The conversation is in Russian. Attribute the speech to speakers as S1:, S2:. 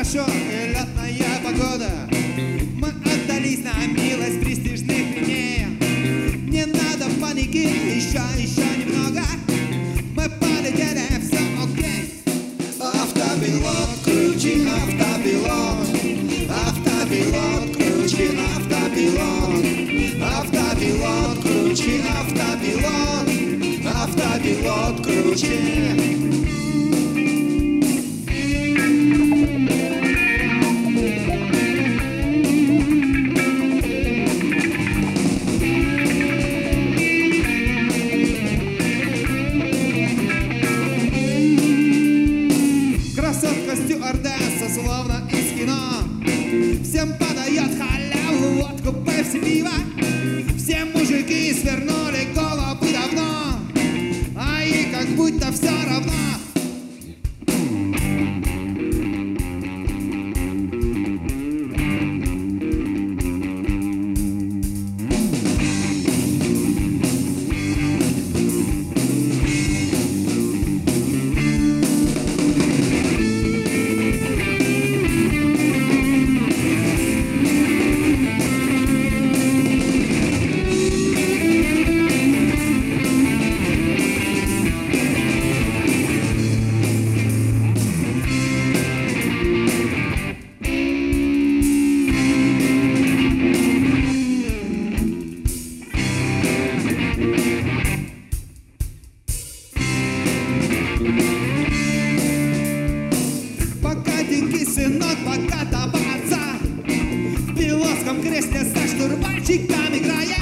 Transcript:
S1: хорошо, и летная погода. Мы отдались на милость престижных линеек. Не надо паники, еще немного. Мы полетели, все окей. Автопилот, крути, автопилот. Автопилот, крути, автопилот. Автопилот, крути, автопилот. Автопилот, крути. Стюардесса, словно из кино. Всем подает халяву, водку, пепси, пиво. Все мужики свернули головы давно, а ей как будто все равно. Сынок, пока табаться в пилотском кресле со штурвальчиком играет.